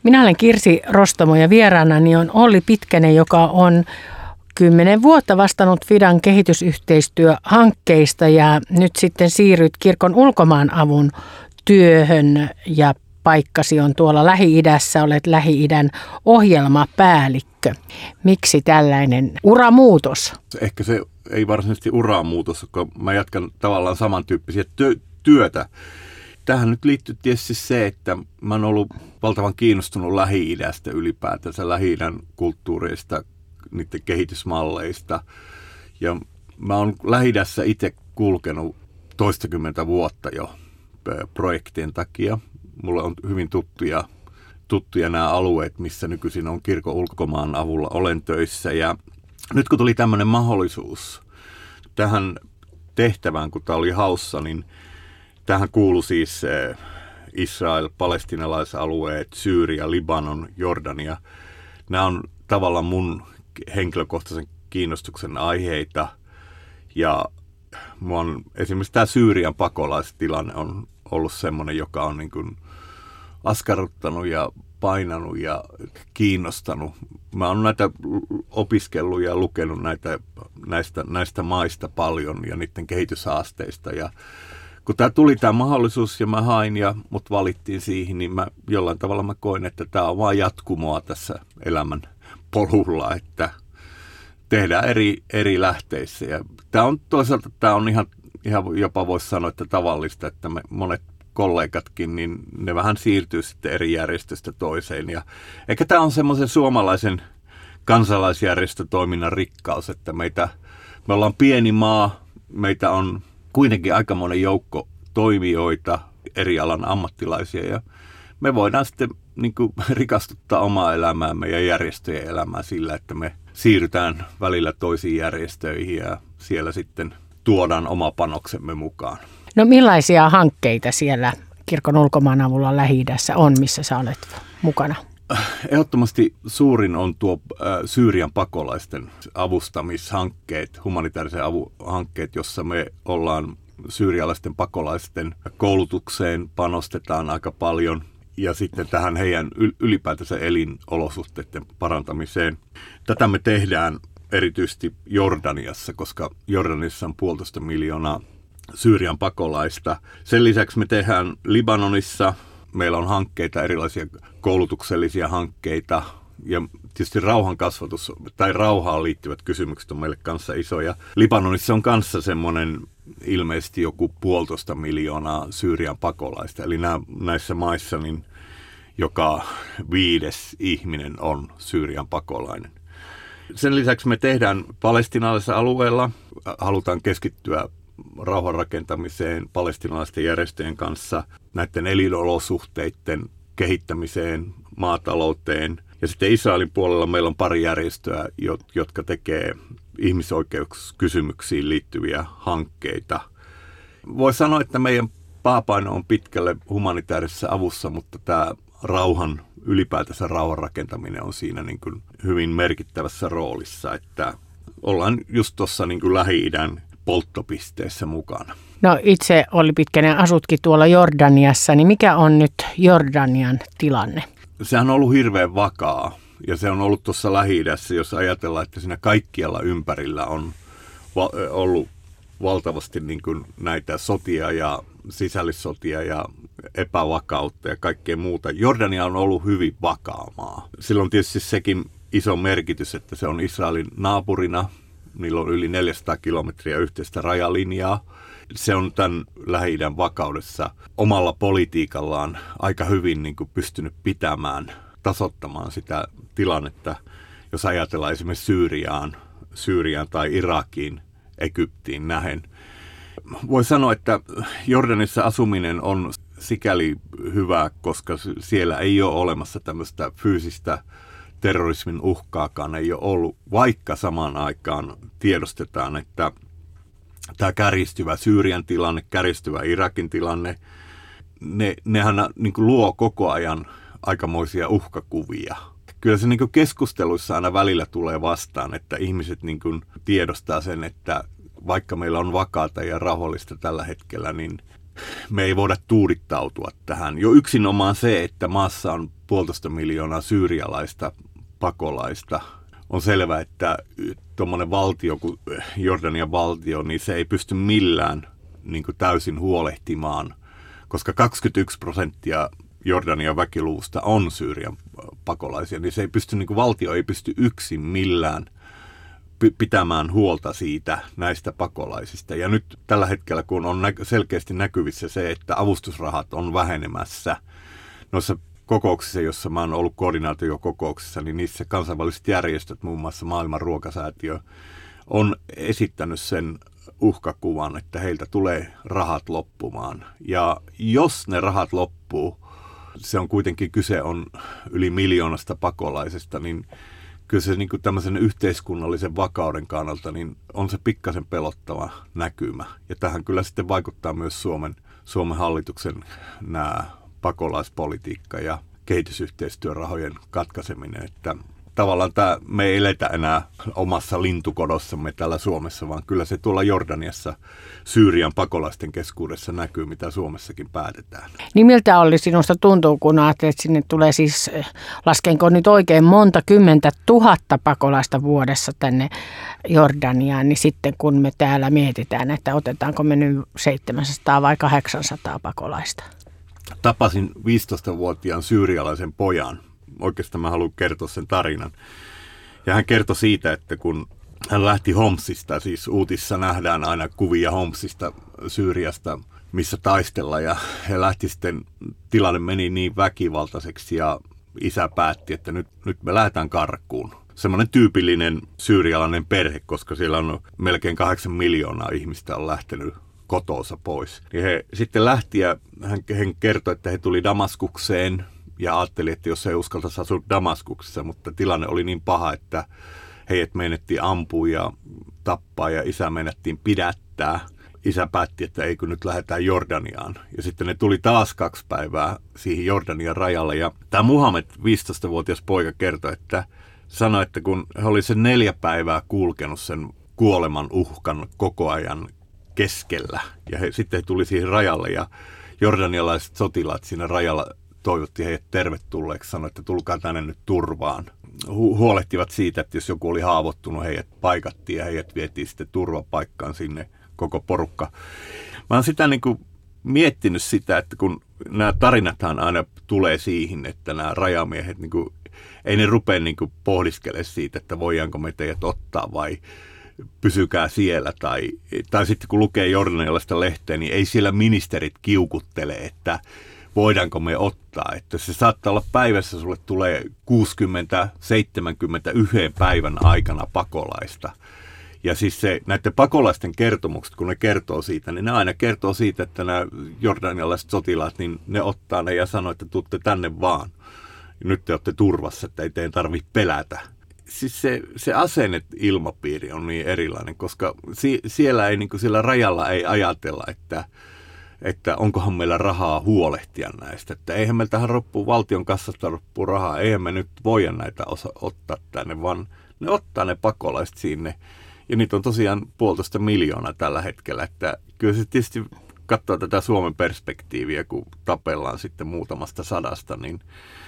Minä olen Kirsi Rostomo ja vieraanani on Olli Pitkänen, joka on 10 vuotta vastannut Fidan kehitysyhteistyöhankkeista ja nyt sitten siirryt kirkon ulkomaanavun työhön ja paikkasi on tuolla Lähi-idässä, olet Lähi-idän ohjelmapäällikkö. Miksi tällainen uramuutos? Ehkä se ei varsinaisesti uramuutos, kun mä jatkan tavallaan samantyyppisiä työtä. Tähän nyt liittyy tietysti se, että mä oon ollut valtavan kiinnostunut Lähi-idästä ylipäätänsä, Lähi-idän kulttuureista, niiden kehitysmalleista. Ja mä oon Lähi-idässä itse kulkenut toistakymmentä vuotta jo projektien takia. Mulle on hyvin tuttuja nämä alueet, missä nykyisin on kirkon ulkomaan avulla olen töissä. Ja nyt kun tuli tämmöinen mahdollisuus tähän tehtävään, kun tämä oli haussa, niin tähän kuului siis Israel, palestiinalaisalueet, Syyria, Libanon, Jordania. Nämä on tavallaan mun henkilökohtaisen kiinnostuksen aiheita. Ja esimerkiksi tämä Syyrian pakolaistilanne on ollut semmoinen, joka on niin kuin askarruttanut ja painanut ja kiinnostanut. Mä oon näitä opiskellut ja lukenut näistä maista paljon ja niiden kehityshaasteista. Ja kun tuli tämä mahdollisuus ja mä hain ja mut valittiin siihen, niin jollain tavalla mä koin, että tämä on vaan jatkumoa tässä elämän polulla, että tehdään eri lähteissä. Ja toisaalta tämä on ihan jopa voisi sanoa, että tavallista, että monet kollegatkin, niin ne vähän siirtyy sitten eri järjestöstä toiseen. Ja ehkä tämä on semmoisen suomalaisen kansalaisjärjestötoiminnan rikkaus, että me ollaan pieni maa, meitä on kuitenkin aikamoinen joukko toimijoita, eri alan ammattilaisia, ja me voidaan sitten niin kuin rikastuttaa omaa elämäämme ja järjestöjen elämää sillä, että me siirrytään välillä toisiin järjestöihin ja siellä sitten tuodaan oma panoksemme mukaan. No millaisia hankkeita siellä kirkon ulkomaanavulla Lähi-idässä on, missä sä olet mukana? Ehdottomasti suurin on tuo Syyrian pakolaisten avustamishankkeet, humanitaarisen avun hankkeet, jossa me ollaan syyrialaisten pakolaisten koulutukseen panostetaan aika paljon ja sitten tähän heidän ylipäätänsä elinolosuhteiden parantamiseen. Tätä me tehdään erityisesti Jordaniassa, koska Jordaniassa on 1,5 miljoonaa Syyrian pakolaista. Sen lisäksi me tehdään Libanonissa. Meillä on hankkeita, erilaisia koulutuksellisia hankkeita ja tietysti rauhankasvatus tai rauhaan liittyvät kysymykset on meille kanssa isoja. Libanonissa on kanssa semmoinen ilmeisesti joku 1,5 miljoonaa Syyrian pakolaista. Eli näissä maissa niin joka 5. ihminen on Syyrian pakolainen. Sen lisäksi me tehdään palestiinalaisella alueella, halutaan keskittyä rauhan rakentamiseen palestiinalaisten järjestöjen kanssa, näiden elinolosuhteiden kehittämiseen, maatalouteen. Ja sitten Israelin puolella meillä on pari järjestöä, jotka tekee ihmisoikeuskysymyksiin liittyviä hankkeita. Voi sanoa, että meidän pääpaino on pitkälle humanitaarisessa avussa, mutta tämä ylipäätänsä rauhan rakentaminen on siinä niin kuin hyvin merkittävässä roolissa, että ollaan just tuossa niin kuin Lähi-idän polttopisteessä mukana. No itse Olli Pitkänen, asutkin tuolla Jordaniassa, niin mikä on nyt Jordanian tilanne? Sehän on ollut hirveän vakaa ja se on ollut tuossa Lähi-idässä, jos ajatellaan, että siinä kaikkialla ympärillä on ollut valtavasti niin kuin näitä sotia ja sisällissotia ja epävakautta ja kaikkea muuta. Jordania on ollut hyvin vakaa maa. Sillä on tietysti sekin iso merkitys, että se on Israelin naapurina. Niillä on yli 400 kilometriä yhteistä rajalinjaa. Se on tämän Lähi-idän vakaudessa omalla politiikallaan aika hyvin niin kuin pystynyt tasoittamaan sitä tilannetta, jos ajatellaan esimerkiksi Syyriaan tai Irakiin, Egyptiin nähen. Voi sanoa, että Jordanissa asuminen on sikäli hyvä, koska siellä ei ole olemassa tämmöistä fyysistä terrorismin uhkaakaan ei ole ollut, vaikka samaan aikaan tiedostetaan, että tämä kärjistyvä Syyrian tilanne, kärjistyvä Irakin tilanne, nehän niin kuin luo koko ajan aikamoisia uhkakuvia. Kyllä se niin kuin keskusteluissa aina välillä tulee vastaan, että ihmiset niin kuin tiedostaa sen, että vaikka meillä on vakaata ja rauhallista tällä hetkellä, niin me ei voida tuudittautua tähän. Jo yksinomaan se, että maassa on 1,5 miljoonaa syyrialaista pakolaista, on selvää, että tuommoinen valtio kuin Jordanian valtio, niin se ei pysty millään niin kuin täysin huolehtimaan, koska 21% Jordanian väkiluvusta on Syyrian pakolaisia, niin se ei pysty, niin kuin valtio ei pysty yksin millään pitämään huolta siitä näistä pakolaisista. Ja nyt tällä hetkellä, kun on selkeästi näkyvissä se, että avustusrahat on vähenemässä noissa kokouksissa, jossa mä oon ollut koordinaatiokokouksissa, niin niissä kansainväliset järjestöt, muun muassa Maailman ruokasäätiö, on esittänyt sen uhkakuvan, että heiltä tulee rahat loppumaan. Ja jos ne rahat loppuu, se on kuitenkin kyse on yli 1 miljoonasta pakolaisesta, niin kyllä se niin kuin tämmöisen yhteiskunnallisen vakauden kannalta niin on se pikkasen pelottava näkymä. Ja tähän kyllä sitten vaikuttaa myös Suomen hallituksen nämä pakolaispolitiikka ja kehitysyhteistyörahojen katkaiseminen, että tavallaan me ei eletä enää omassa lintukodossamme täällä Suomessa, vaan kyllä se tuolla Jordaniassa Syyrian pakolaisten keskuudessa näkyy, mitä Suomessakin päätetään. Niin miltä oli sinusta tuntuu, kun ajattelet, että sinne tulee siis, laskenko nyt oikein monta 10 000 pakolaista vuodessa tänne Jordaniaan, niin sitten kun me täällä mietitään, että otetaanko me nyt 700 vai 800 pakolaista? Tapasin 15-vuotiaan syyrialaisen pojan. Oikeastaan mä haluan kertoa sen tarinan. Ja hän kertoi siitä, että kun hän lähti Homsista, siis uutissa nähdään aina kuvia Homsista, Syyriasta, missä taistella. Ja he lähti sitten, tilanne meni niin väkivaltaiseksi ja isä päätti, että nyt me lähdetään karkuun. Semmoinen tyypillinen syyrialainen perhe, koska siellä on melkein 8 miljoonaa ihmistä on lähtenyt kotoonsa pois. Ja he sitten lähti ja hän kertoi, että he tuli Damaskukseen ja ajatteli, että jos ei uskaltaisi asua Damaskuksessa, mutta tilanne oli niin paha, että heidät meinettiin ampua ja tappaa ja isä meinettiin pidättää. Isä päätti, että ei kun nyt lähdetään Jordaniaan. Ja sitten ne tuli taas 2 päivää siihen Jordanian rajalle. Ja tämä Muhammed, 15-vuotias poika, sanoi, että kun he oli sen 4 päivää kulkenut sen kuoleman uhkan koko ajan keskellä. Ja sitten he tuli siihen rajalle ja jordanialaiset sotilaat siinä rajalla toivotti heidät tervetulleeksi, sanoi, että tulkaa tänne nyt turvaan. Huolehtivat siitä, että jos joku oli haavoittunut, heidät paikattiin ja heidät vietiin sitten turvapaikkaan sinne koko porukka. Mä oon sitä niin kuin miettinyt sitä, että kun nämä tarinathan aina tulee siihen, että nämä rajamiehet, niin kuin, ei ne rupea niin kuin pohdiskelemaan siitä, että voidaanko me teidät ottaa vai pysykää siellä. Tai sitten kun lukee jordanialaista lehteä, niin ei siellä ministerit kiukuttele, että voidaanko me ottaa. Että se saattaa olla päivässä, sulle tulee 60-70 yhden päivän aikana pakolaista. Ja siis näiden pakolaisten kertomukset, kun ne kertoo siitä, niin ne aina kertoo siitä, että nämä jordanialaiset sotilaat, niin ne ottaa ne ja sanoo, että tuutte tänne vaan. Ja nyt te olette turvassa, että ei teidän tarvitse pelätä. Siis se asennet ilmapiiri on niin erilainen, koska siellä ei, niin kuin siellä rajalla ei ajatella, että onkohan meillä rahaa huolehtia näistä. Että eihän meillä tähän valtion kassasta loppu rahaa, eihän me nyt voida näitä ottaa tänne, vaan ne ottaa ne pakolaiset sinne. Ja niitä on tosiaan 1,5 miljoonaa tällä hetkellä, että kyllä se tietysti katsoo tätä Suomen perspektiiviä, kun tapellaan sitten muutamasta sadasta, niin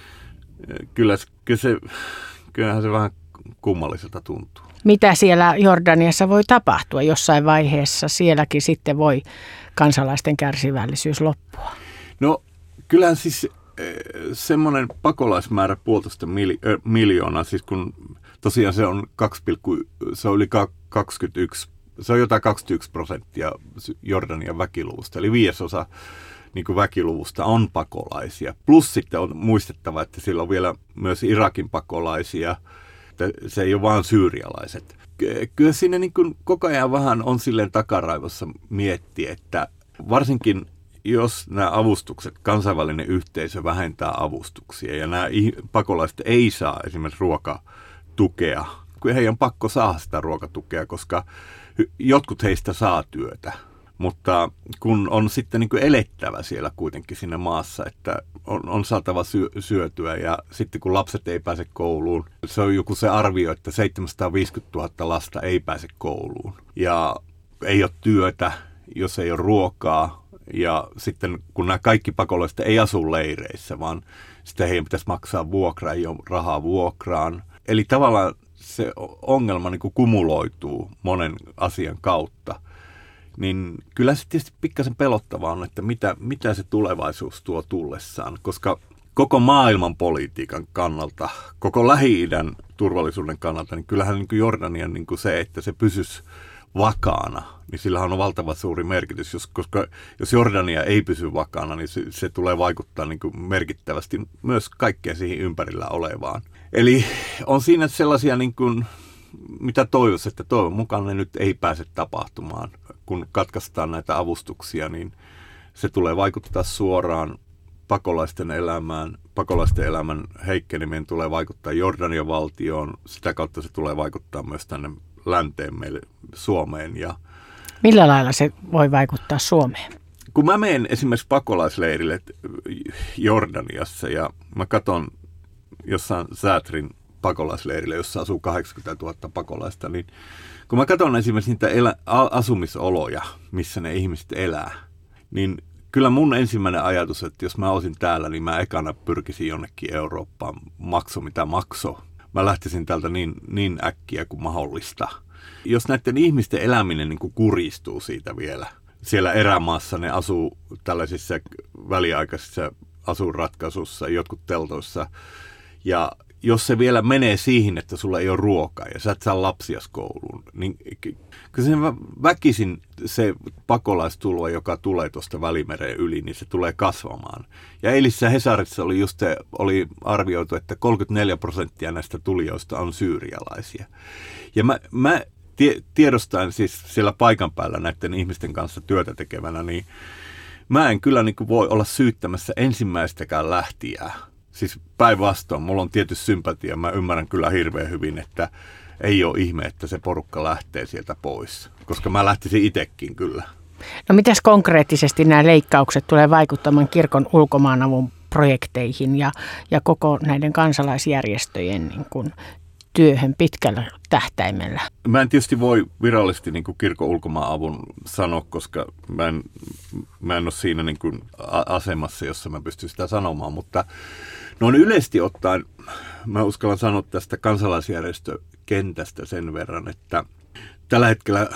kyllähän se vähän kummalliselta tuntuu. Mitä siellä Jordaniassa voi tapahtua jossain vaiheessa? Sielläkin sitten voi kansalaisten kärsivällisyys loppua. No kyllähän siis semmoinen pakolaismäärä 1,5 miljoonaa, siis kun tosiaan se on se on yli 21, se on jotain 21% Jordanian väkiluvusta, eli 5% niin kuin väkiluvusta on pakolaisia. Plus sitten on muistettava, että siellä on vielä myös Irakin pakolaisia, että se ei ole vaan syyrialaiset. Kyllä siinä niin kuin koko ajan vähän on silleen takaraivossa miettiä, että varsinkin jos nämä avustukset, kansainvälinen yhteisö vähentää avustuksia ja nämä pakolaiset ei saa esimerkiksi ruokatukea, kun heidän on pakko saada sitä ruokatukea, koska jotkut heistä saa työtä. Mutta kun on sitten niin kuin elettävä siellä kuitenkin siinä maassa, että on saatava syötyä ja sitten kun lapset ei pääse kouluun, se on joku se arvio, että 750 000 lasta ei pääse kouluun. Ja ei ole työtä, jos ei ole ruokaa, Ja sitten kun nämä kaikki pakolaiset ei asu leireissä, vaan sitten heidän pitäisi maksaa vuokraa, ei ole rahaa vuokraan. Eli tavallaan se ongelma niin kuin kumuloituu monen asian kautta. Niin kyllä se tietysti pikkasen pelottavaa on, että mitä se tulevaisuus tuo tullessaan, koska koko maailman politiikan kannalta, koko Lähi-idän turvallisuuden kannalta, niin kyllähän niin kuin Jordanian niin kuin se, että se pysyisi vakaana, niin sillähän on valtava suuri merkitys, koska jos Jordania ei pysy vakaana, niin se tulee vaikuttaa niin kuin merkittävästi myös kaikkeen siihen ympärillä olevaan. Eli on siinä sellaisia, niin kuin, mitä toivoisi, että toivon mukaan ne nyt ei pääse tapahtumaan. Kun katkaistaan näitä avustuksia, niin se tulee vaikuttaa suoraan pakolaisten elämään. Pakolaisten elämän heikkeneminen tulee vaikuttaa Jordanian valtioon. Sitä kautta se tulee vaikuttaa myös tänne länteen meille Suomeen. Millä lailla se voi vaikuttaa Suomeen? Kun mä menen esimerkiksi pakolaisleirille Jordaniassa ja mä katson jossain Säätrin pakolaisleirille, jossa asuu 80 000 pakolaista, niin kun mä katson esimerkiksi niitä asumisoloja, missä ne ihmiset elää, niin kyllä mun ensimmäinen ajatus, että jos mä olisin täällä, niin mä ekana pyrkisin jonnekin Eurooppaan, makso mitä makso. Mä lähtisin täältä niin äkkiä kuin mahdollista. Jos näiden ihmisten eläminen niin kuin kuristuu siitä vielä, siellä erämaassa ne asuu tällaisissa väliaikaisissa asuinratkaisuissa, jotkut teltoissa, ja jos se vielä menee siihen, että sulla ei ole ruokaa ja sä et saa lapsia kouluun, niin kyllä se väkisin se pakolaistulo, joka tulee tuosta Välimeren yli, niin se tulee kasvamaan. Ja eilisessä Hesarissa oli arvioitu, että 34% näistä tulijoista on syyrialaisia. Ja mä tiedostan siis siellä paikan päällä näiden ihmisten kanssa työtä tekevänä, niin mä en kyllä niin kuin voi olla syyttämässä ensimmäistäkään lähtijää. Siis päinvastoin, mulla on tietysti sympatia, mä ymmärrän kyllä hirveän hyvin, että ei ole ihme, että se porukka lähtee sieltä pois, koska mä lähtisin itsekin kyllä. No mitäs konkreettisesti nämä leikkaukset tulee vaikuttamaan kirkon ulkomaanavun projekteihin ja koko näiden kansalaisjärjestöjen niin kuin työhön pitkällä tähtäimellä? Mä en tietysti voi virallisesti niin kuin kirkon ulkomaanavun sanoa, koska mä en ole siinä niin kuin asemassa, jossa mä pystyn sitä sanomaan, mutta noin yleisesti ottaen mä uskallan sanoa tästä kansalaisjärjestökentästä sen verran, että tällä hetkellä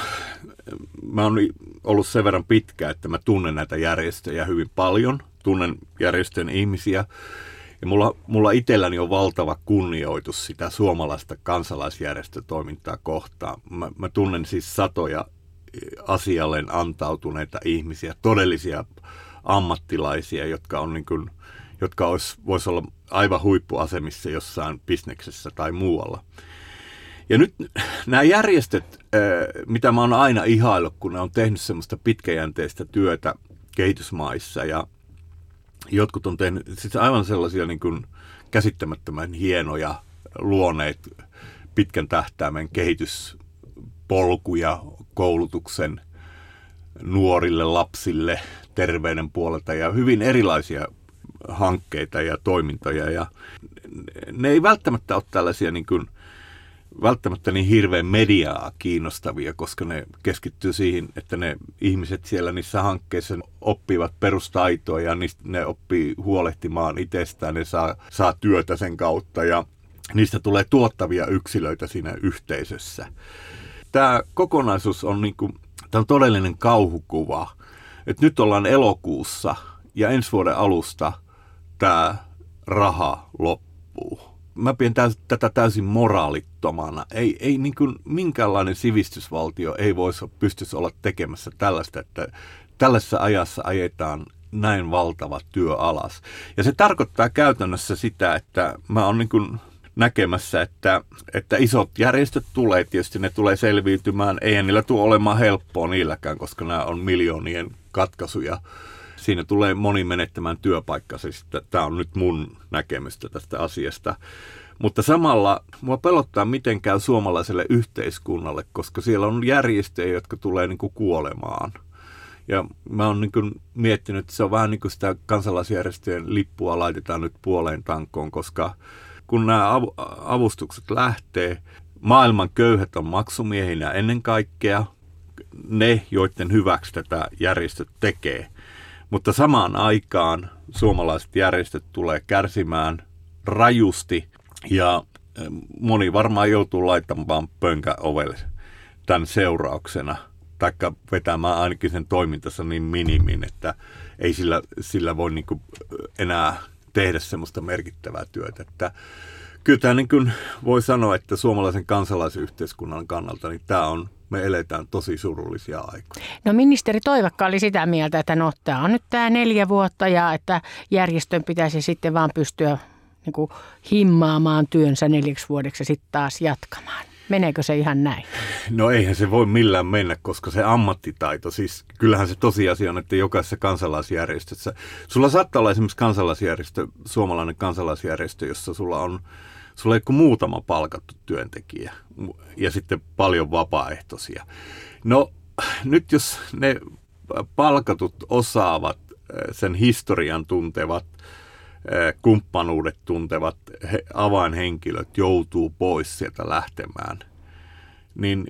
mä oon ollut sen verran pitkä, että mä tunnen näitä järjestöjä hyvin paljon, tunnen järjestöjen ihmisiä. Ja mulla itselläni on valtava kunnioitus sitä suomalaista kansalaisjärjestötoimintaa kohtaan. Mä tunnen siis satoja asialleen antautuneita ihmisiä, todellisia ammattilaisia, jotka on niin kuin, vois olla aivan huippuasemissa jossain bisneksessä tai muualla. Ja nyt nämä järjestöt, mitä mä oon aina ihaillut, kun ne on tehnyt semmoista pitkäjänteistä työtä kehitysmaissa ja jotkut on tehnyt siis aivan sellaisia niin kuin käsittämättömän hienoja luoneet pitkän tähtäimen kehityspolkuja koulutuksen nuorille lapsille terveyden puolelta ja hyvin erilaisia hankkeita ja toimintoja. Ja ne ei välttämättä ole tällaisia niin kuin välttämättä niin hirveän mediaa kiinnostavia, koska ne keskittyy siihen, että ne ihmiset siellä niissä hankkeissa oppivat perustaitoa ja ne oppii huolehtimaan itsestään, ne saa työtä sen kautta ja niistä tulee tuottavia yksilöitä siinä yhteisössä. Tämä kokonaisuus on, tämä on todellinen kauhukuva, että nyt ollaan elokuussa ja ensi vuoden alusta tämä raha loppuu. Mä pidän tätä täysin moraalittomana. Ei niin kuin minkäänlainen sivistysvaltio ei pystyisi olla tekemässä tällaista, että tällaisessa ajassa ajetaan näin valtava työ alas. Ja se tarkoittaa käytännössä sitä, että mä oon niin kuin näkemässä, että isot järjestöt tietysti ne tulee selviytymään. Eihän niillä tule olemaan helppoa niilläkään, koska nämä on miljoonien katkaisuja. Siinä tulee moni menettämään työpaikkansa. Tämä on nyt mun näkemystä tästä asiasta. Mutta samalla mua pelottaa, miten käy suomalaiselle yhteiskunnalle, koska siellä on järjestöjä, jotka tulee niin kuin kuolemaan. Ja mä oon niin kuin miettinyt, että se on vähän niin kuin sitä kansalaisjärjestöjen lippua laitetaan nyt puoleen tankoon, koska kun nämä avustukset lähtee, maailman köyhät on maksumiehinä ennen kaikkea, ne, joiden hyväksi tätä järjestöt tekee. Mutta samaan aikaan suomalaiset järjestöt tulee kärsimään rajusti ja moni varmaan joutuu laittamaan pönkän ovelle tämän seurauksena, taikka vetämään ainakin sen toimintansa niin minimin, että ei sillä voi niin kuin enää tehdä semmoista merkittävää työtä. Että kyllä tämä niin kuin voi sanoa, että suomalaisen kansalaisyhteiskunnan kannalta niin me eletään tosi surullisia aikoja. No ministeri Toivakka oli sitä mieltä, että no tämä on nyt tämä 4 vuotta ja että järjestön pitäisi sitten vaan pystyä niin kuin himmaamaan työnsä 4 vuodeksi ja sitten taas jatkamaan. Meneekö se ihan näin? No eihän se voi millään mennä, koska se ammattitaito, siis kyllähän se tosiasia on, että jokaisessa kansalaisjärjestössä, sulla saattaa olla esimerkiksi kansalaisjärjestö, suomalainen kansalaisjärjestö, jossa sulla on joku muutama palkattu työntekijä ja sitten paljon vapaaehtoisia. No nyt jos ne palkatut osaavat, sen historian tuntevat, kumppanuudet tuntevat avainhenkilöt joutuu pois sieltä lähtemään, niin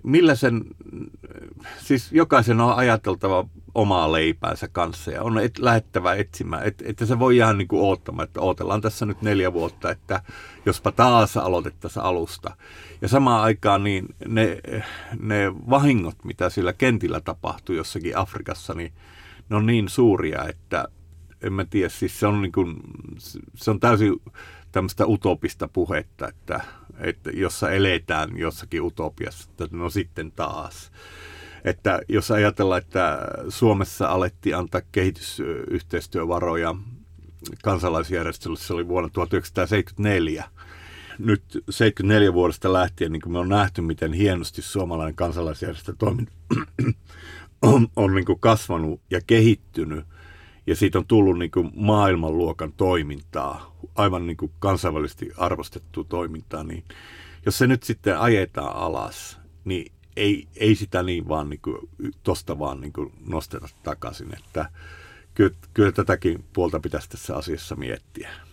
siis jokaisen on ajateltava omaa leipäänsä kanssa ja on lähdettävä etsimään, että se voi jäädä niin kuin odottamaan, että odotellaan tässä nyt 4 vuotta, että jospa taas aloitettaisiin alusta. Ja samaan aikaan niin ne vahingot, mitä sillä kentillä tapahtuu jossakin Afrikassa, niin ne on niin suuria, että en mä tiedä, siis se on täysin tämmöistä utopista puhetta, että jossa eletään jossakin utopiassa, että no sitten taas. Että jos ajatellaan, että Suomessa alettiin antaa kehitysyhteistyövaroja kansalaisjärjestölle, se oli vuonna 1974. Nyt 74 vuodesta lähtien niin me on nähty, miten hienosti suomalainen kansalaisjärjestötoiminta on niin kuin kasvanut ja kehittynyt. Ja siitä on tullut niin kuin maailmanluokan toimintaa, aivan niin kuin kansainvälisesti arvostettua toimintaa. Niin jos se nyt sitten ajetaan alas, niin ei sitä niin vaan niin kuin, tosta vaan niin kuin nosteta takaisin. Että kyllä tätäkin puolta pitäisi tässä asiassa miettiä.